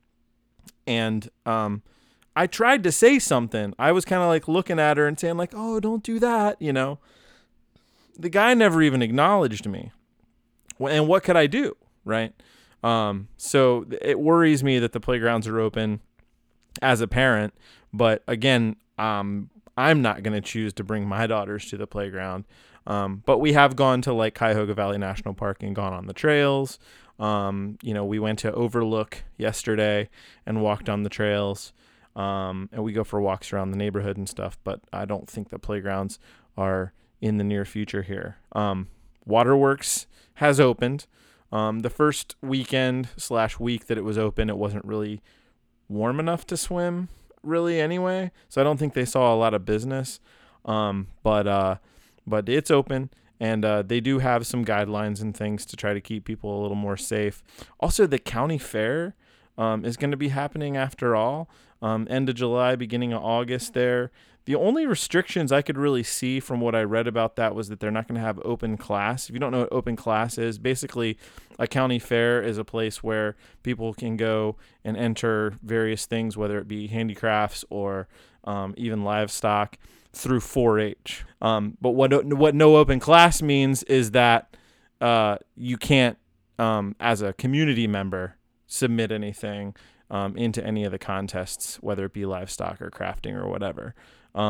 And um. I tried to say something. I was kind of like looking at her and saying like, oh, don't do that. You know, the guy never even acknowledged me. And what could I do? Right. Um, so it worries me that the playgrounds are open as a parent. But again, um, I'm not going to choose to bring my daughters to the playground. Um, but we have gone to like Cuyahoga Valley National Park and gone on the trails. Um, you know, we went to Overlook yesterday and walked on the trails. Um, and we go for walks around the neighborhood and stuff, but I don't think the playgrounds are in the near future here. Um, Waterworks has opened. Um, the first weekend slash week that it was open, it wasn't really warm enough to swim really anyway. So I don't think they saw a lot of business. Um, but, uh, but it's open, and, uh, they do have some guidelines and things to try to keep people a little more safe. Also, the county fair, um, is going to be happening after all. Um, end of July, beginning of August there. The only restrictions I could really see from what I read about that was that they're not going to have open class. If you don't know what open class is, basically a county fair is a place where people can go and enter various things, whether it be handicrafts or um, even livestock through four H. Um, but what what no open class means is that uh, you can't, um, as a community member, submit anything Um, into any of the contests, whether it be livestock or crafting or whatever. Um,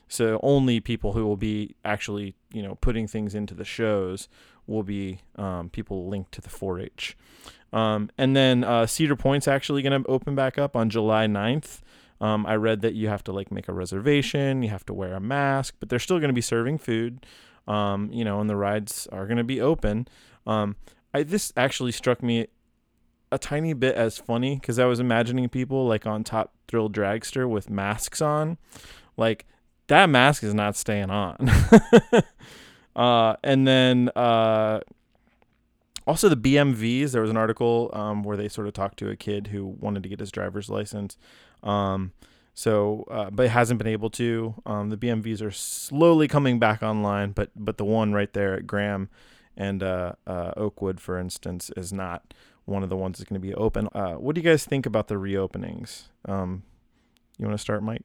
So only people who will be actually, you know, putting things into the shows will be um, people linked to the four H. Um, and then uh, Cedar Point's actually going to open back up on July ninth. Um, I read that you have to like make a reservation, you have to wear a mask, but they're still going to be serving food, um, you know, and the rides are going to be open. Um, I, this actually struck me a tiny bit as funny because I was imagining people like on Top Thrill Dragster with masks on. Like, that mask is not staying on. uh, and then uh, also the B M Vs, there was an article um, where they sort of talked to a kid who wanted to get his driver's license. Um, so, uh, but hasn't been able to. Um, the B M Vs are slowly coming back online, but but the one right there at Graham and uh, uh, Oakwood, for instance, is not one of the ones that's going to be open. Uh, what do you guys think about the reopenings? Um, you want to start, Mike?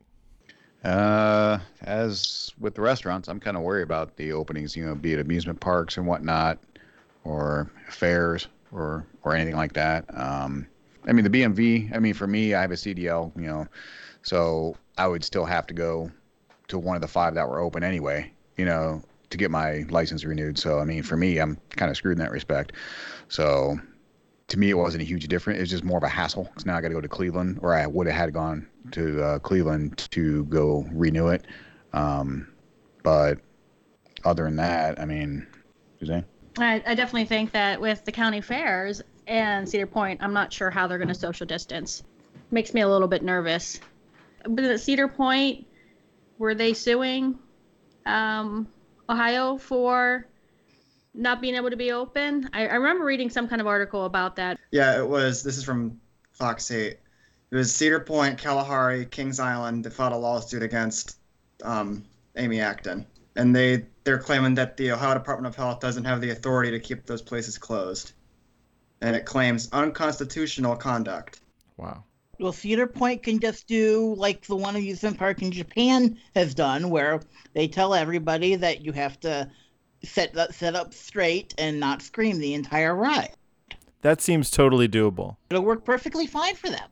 Uh, as with the restaurants, I'm kind of worried about the openings, you know, be it amusement parks and whatnot, or fairs, or or anything like that. Um, I mean, the B M V, I mean, for me, I have a C D L, you know, so I would still have to go to one of the five that were open anyway, you know, to get my license renewed. So, I mean, for me, I'm kind of screwed in that respect. So, to me, it wasn't a huge difference. It was just more of a hassle because now I got to go to Cleveland, or I would have had gone to uh, Cleveland to go renew it. Um, but other than that, I mean, Suzanne? I, I definitely think that with the county fairs and Cedar Point, I'm not sure how they're going to social distance. Makes me a little bit nervous. But at Cedar Point, were they suing um, Ohio for not being able to be open? I, I remember reading some kind of article about that. Yeah, it was. This is from Fox eight. It was Cedar Point, Kalahari, Kings Island that filed a lawsuit against um, Amy Acton. And they, they're claiming that the Ohio Department of Health doesn't have the authority to keep those places closed. And it claims unconstitutional conduct. Wow. Well, Cedar Point can just do like the one amusement park in Japan has done, where they tell everybody that you have to set, set up straight and not scream the entire ride. That seems totally doable. It'll work perfectly fine for them.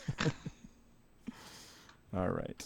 All right.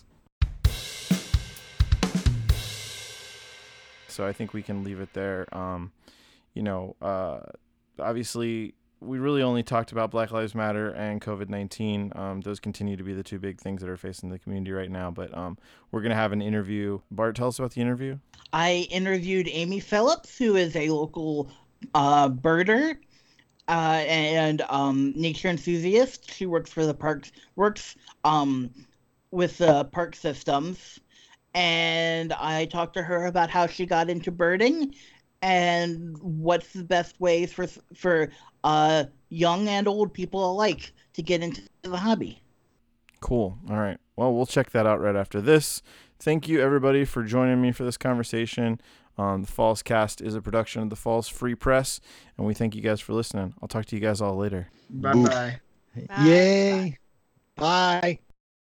So I think we can leave it there. Um, you know, uh, obviously, we really only talked about Black Lives Matter and COVID nineteen. Um, those continue to be the two big things that are facing the community right now. But um, we're going to have an interview. Bart, tell us about the interview. I interviewed Amy Phillips, who is a local uh, birder uh, and um, nature enthusiast. She works for the parks, works um, with the park systems. And I talked to her about how she got into birding and what's the best ways for for uh, young and old people alike to get into the hobby. Cool. All right. Well, we'll check that out right after this. Thank you, everybody, for joining me for this conversation. Um, the Falls Cast is a production of the Falls Free Press, and we thank you guys for listening. I'll talk to you guys all later. Bye-bye. Bye. Yay. Bye.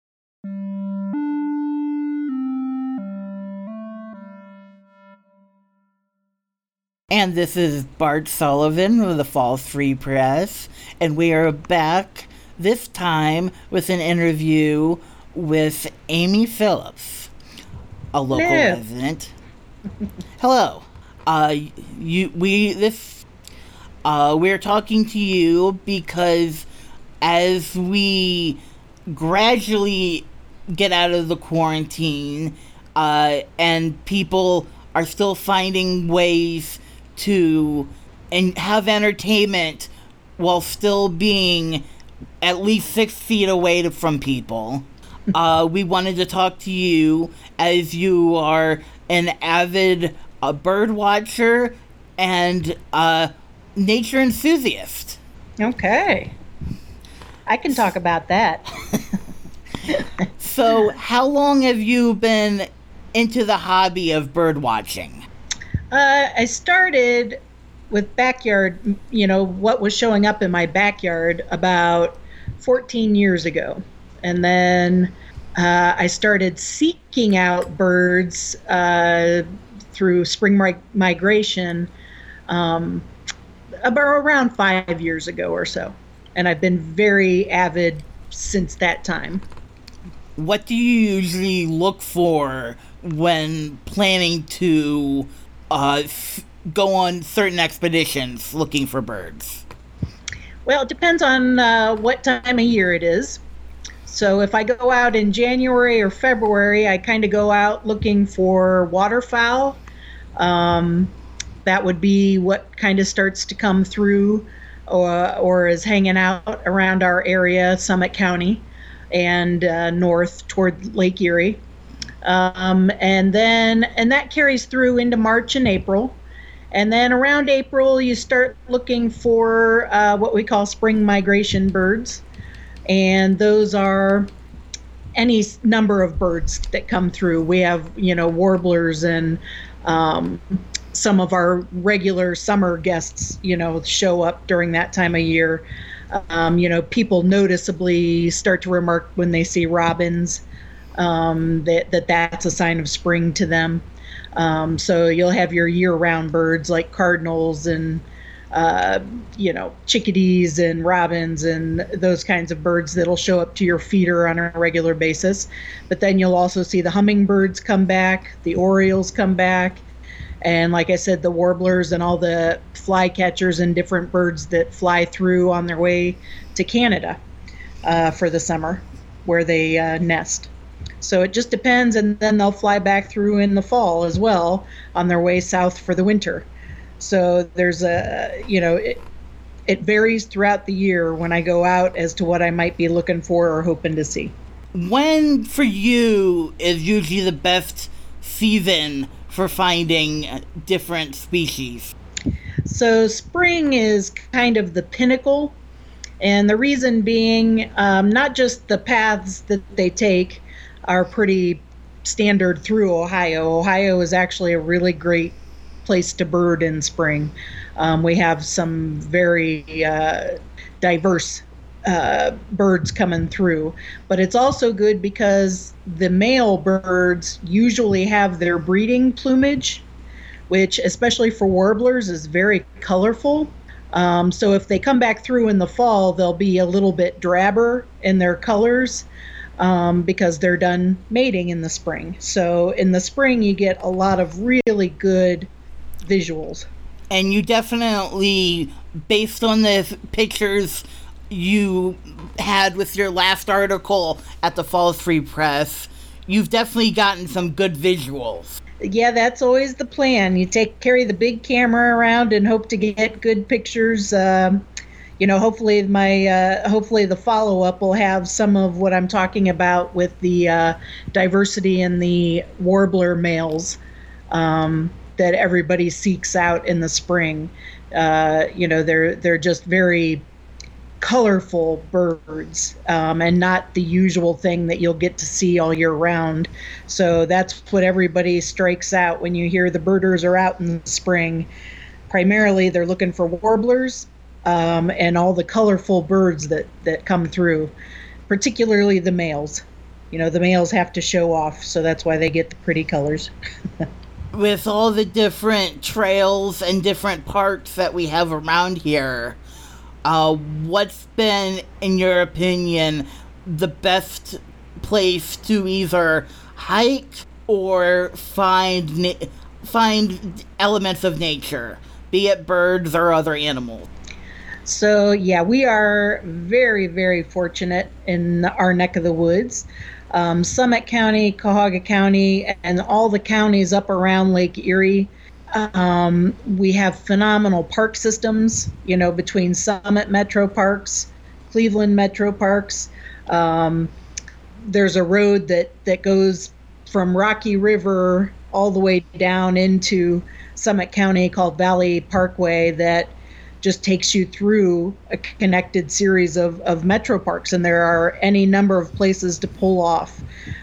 And this is Bart Sullivan of the Falls Free Press, and we are back this time with an interview with Amy Phillips, a local Hello. resident. Hello. Uh, you we this uh we're talking to you because as we gradually get out of the quarantine, uh, and people are still finding ways to and have entertainment while still being at least six feet away to, from people. Uh, we wanted to talk to you as you are an avid uh, bird watcher and uh, nature enthusiast. Okay. I can talk about that. So, how long have you been into the hobby of bird watching? Uh, I started with backyard, you know, what was showing up in my backyard about fourteen years ago. And then uh, I started seeking out birds uh, through spring mi- migration um, about around five years ago or so. And I've been very avid since that time. What do you usually look for when planning to uh, f- go on certain expeditions looking for birds? Well, it depends on uh, what time of year it is. So if I go out in January or February, I kind of go out looking for waterfowl. Um, that would be what kind of starts to come through or, or is hanging out around our area, Summit County, and uh, north toward Lake Erie. Um, and then, and that carries through into March and April. And then around April, you start looking for uh, what we call spring migration birds. And those are any number of birds that come through. We have, you know, warblers and um, some of our regular summer guests, you know, show up during that time of year. Um, you know, people noticeably start to remark when they see robins um, that, that that's a sign of spring to them. Um, so you'll have your year-round birds like cardinals and, uh, you know, chickadees and robins and those kinds of birds that'll show up to your feeder on a regular basis. But then you'll also see the hummingbirds come back, the orioles come back, and like I said, the warblers and all the flycatchers and different birds that fly through on their way to Canada uh, for the summer, where they uh, nest. So it just depends, and then they'll fly back through in the fall as well on their way south for the winter. So there's a, you know, it, it varies throughout the year when I go out as to what I might be looking for or hoping to see. When, for you, is usually the best season for finding different species? So spring is kind of the pinnacle, and the reason being um, not just the paths that they take are pretty standard through Ohio. Ohio is actually a really great place to bird in spring. Um, we have some very uh, diverse uh, birds coming through, but it's also good because the male birds usually have their breeding plumage, which especially for warblers is very colorful. Um, so if they come back through in the fall, they'll be a little bit drabber in their colors um, because they're done mating in the spring. So in the spring, you get a lot of really good visuals. And you definitely, based on the pictures you had with your last article at the Falls Free Press, you've definitely gotten some good visuals. Yeah, that's always the plan. You take carry the big camera around and hope to get good pictures. Um, you know, hopefully my uh, hopefully the follow up will have some of what I'm talking about with the uh, diversity in the warbler males um, that everybody seeks out in the spring. Uh, you know, they're they're just very colorful birds um, and not the usual thing that you'll get to see all year round. So that's what everybody strikes out when you hear the birders are out in the spring. Primarily they're looking for warblers um, and all the colorful birds that, that come through, particularly the males. You know, the males have to show off, so that's why they get the pretty colors. With all the different trails and different parks that we have around here, Uh, what's been, in your opinion, the best place to either hike or find na- find elements of nature, be it birds or other animals? So, yeah, we are very, very fortunate in our neck of the woods. Um, Summit County, Cuyahoga County, and all the counties up around Lake Erie. Um, we have phenomenal park systems, you know, between Summit Metro Parks, Cleveland Metro Parks. Um, there's a road that, that goes from Rocky River all the way down into Summit County called Valley Parkway that just takes you through a connected series of, of metro parks. And there are any number of places to pull off.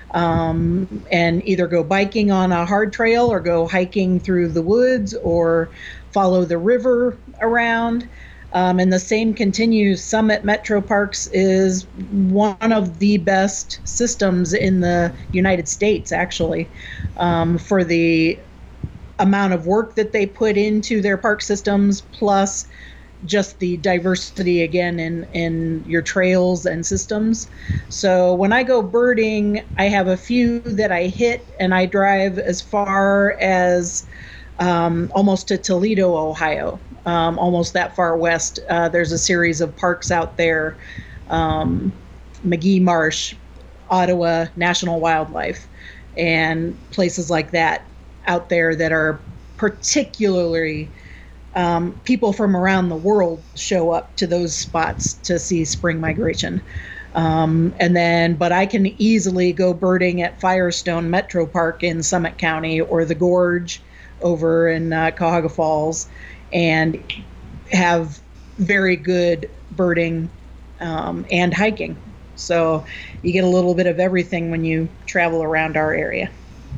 Um, and either go biking on a hard trail or go hiking through the woods or follow the river around. Um, and the same continues. Summit Metro Parks is one of the best systems in the United States, actually, um, for the amount of work that they put into their park systems, plus just the diversity again in, in your trails and systems. So when I go birding, I have a few that I hit, and I drive as far as um, almost to Toledo, Ohio, um, almost that far west. Uh, there's a series of parks out there, um, McGee Marsh, Ottawa National Wildlife, and places like that out there that are particularly Um, people from around the world show up to those spots to see spring migration. Um, and then, but I can easily go birding at Firestone Metro Park in Summit County, or the Gorge over in uh, Cuyahoga Falls, and have very good birding um, and hiking. So you get a little bit of everything when you travel around our area.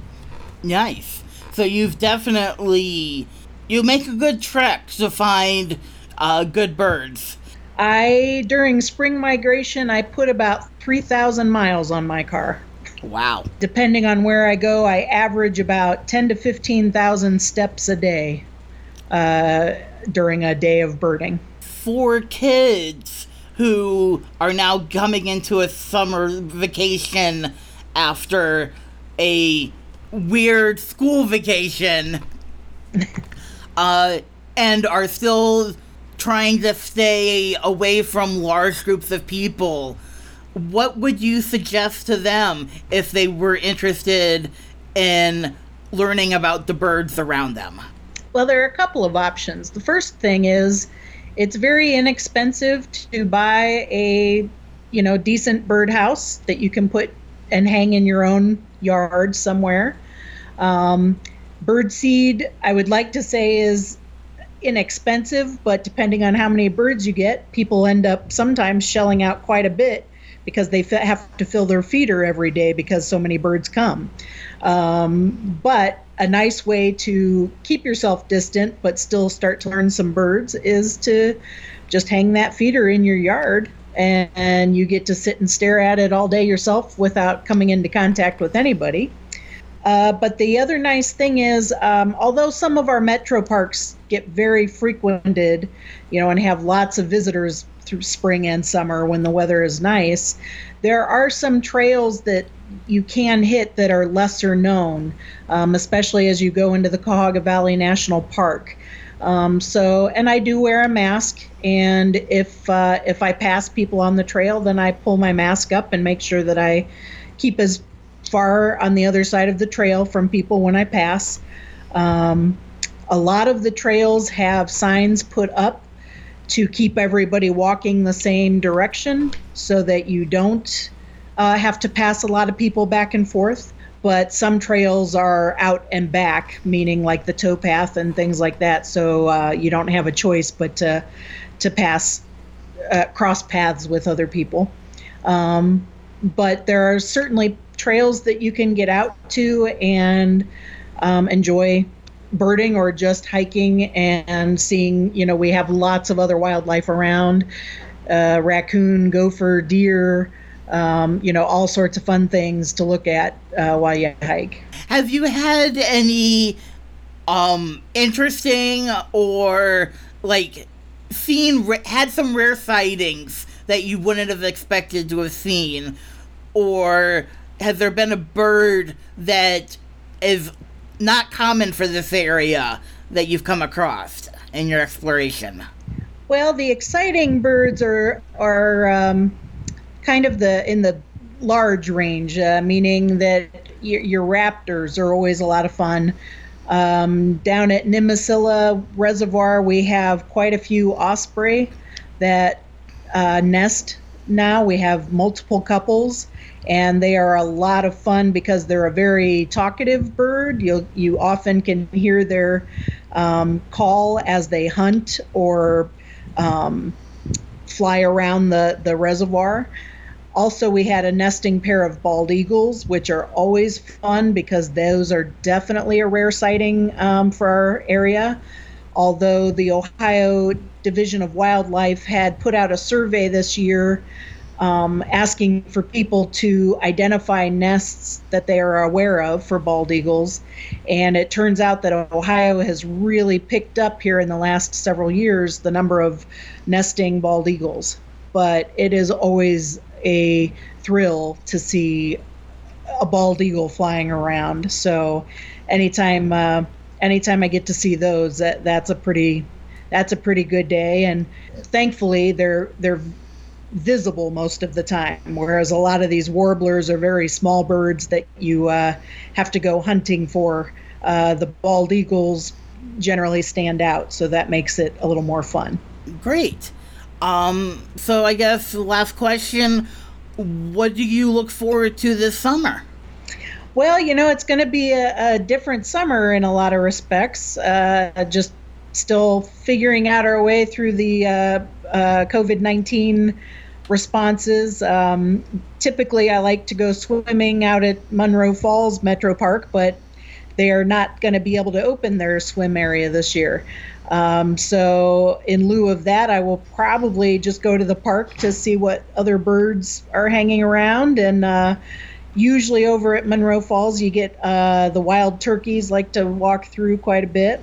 Nice. So you've definitely... You make a good trek to find uh, good birds. I, during spring migration, I put about three thousand miles on my car. Wow. Depending on where I go, I average about ten to fifteen thousand steps a day uh, during a day of birding. For kids who are now coming into a summer vacation after a weird school vacation... Uh, and are still trying to stay away from large groups of people, what would you suggest to them if they were interested in learning about the birds around them? Well, there are a couple of options. The first thing is it's very inexpensive to buy a, you know, decent birdhouse that you can put and hang in your own yard somewhere. Um, Birdseed, I would like to say, is inexpensive, but depending on how many birds you get, people end up sometimes shelling out quite a bit because they f- have to fill their feeder every day because so many birds come. Um, but a nice way to keep yourself distant but still start to learn some birds is to just hang that feeder in your yard, and, and you get to sit and stare at it all day yourself without coming into contact with anybody. Uh, but the other nice thing is, um, although some of our metro parks get very frequented, you know, and have lots of visitors through spring and summer when the weather is nice, there are some trails that you can hit that are lesser known, um, especially as you go into the Cuyahoga Valley National Park. Um, so, and I do wear a mask, and if uh, if I pass people on the trail, then I pull my mask up and make sure that I keep as far on the other side of the trail from people when I pass. Um, a lot of the trails have signs put up to keep everybody walking the same direction so that you don't uh, have to pass a lot of people back and forth. But some trails are out and back, meaning like the towpath and things like that. So uh, you don't have a choice but to, to pass, uh, cross paths with other people. Um, but there are certainly trails that you can get out to and um, enjoy birding or just hiking and seeing. You know, we have lots of other wildlife around, uh, raccoon, gopher, deer, um, you know, all sorts of fun things to look at uh, while you hike. Have you had any um, interesting or like seen, had some rare sightings that you wouldn't have expected to have seen? Or has there been a bird that is not common for this area that you've come across in your exploration? Well, the exciting birds are are um, kind of the in the large range, uh, meaning that your, your raptors are always a lot of fun. Um, down at Nimisila Reservoir, we have quite a few osprey that uh, nest now. We have multiple couples, and they are a lot of fun because they're a very talkative bird. You you often can hear their um, call as they hunt or um, fly around the, the reservoir. Also, we had a nesting pair of bald eagles, which are always fun because those are definitely a rare sighting um, for our area. Although the Ohio Division of Wildlife had put out a survey this year um, asking for people to identify nests that they are aware of for bald eagles. And it turns out that Ohio has really picked up here in the last several years the number of nesting bald eagles. But it is always a thrill to see a bald eagle flying around. So anytime uh, anytime I get to see those, that that's a pretty that's a pretty good day. And thankfully they're they're visible most of the time, whereas a lot of these warblers are very small birds that you uh, have to go hunting for. Uh, the bald eagles generally stand out, so that makes it a little more fun. Great. Um, so I guess last question, what do you look forward to this summer? Well, you know, it's going to be a, a different summer in a lot of respects. Uh, just still figuring out our way through the uh, uh, COVID nineteen responses. Um, typically, I like to go swimming out at Monroe Falls Metro Park, but they are not going to be able to open their swim area this year. Um, so in lieu of that, I will probably just go to the park to see what other birds are hanging around. And uh, usually over at Monroe Falls, you get uh, the wild turkeys like to walk through quite a bit.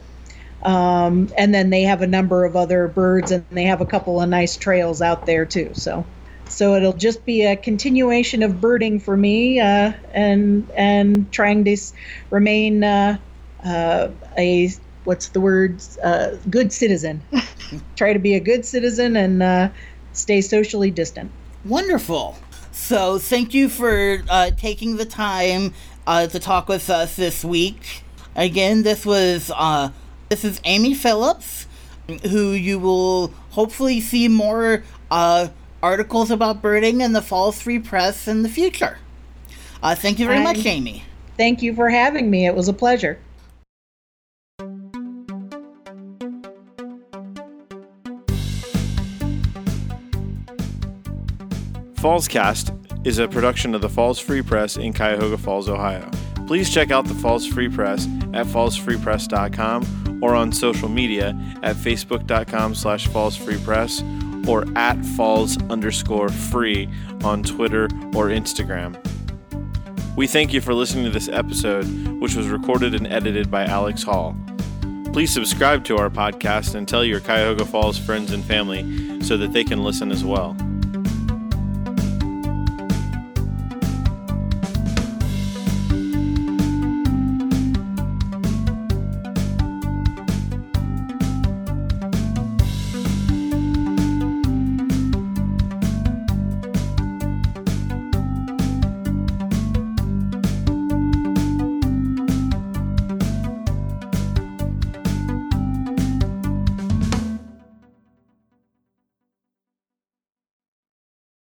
Um, and then they have a number of other birds, and they have a couple of nice trails out there too. So, so it'll just be a continuation of birding for me, uh, and and trying to remain uh, uh, a what's the word? Uh, good citizen. Try to be a good citizen and uh, stay socially distant. Wonderful. So thank you for uh, taking the time uh, to talk with us this week. Again, this was uh, this is Amy Phillips, who you will hopefully see more uh, articles about birding in the Falls Free Press in the future. Uh, thank you very I, much, Amy. Thank you for having me. It was a pleasure. Fallscast is a production of the Falls Free Press in Cuyahoga Falls, Ohio. Please check out the Falls Free Press at falls free press dot com or on social media at facebook dot com slash falls free press or at falls underscore free on Twitter or Instagram. We thank you for listening to this episode, which was recorded and edited by Alex Hall. Please subscribe to our podcast and tell your Cuyahoga Falls friends and family so that they can listen as well.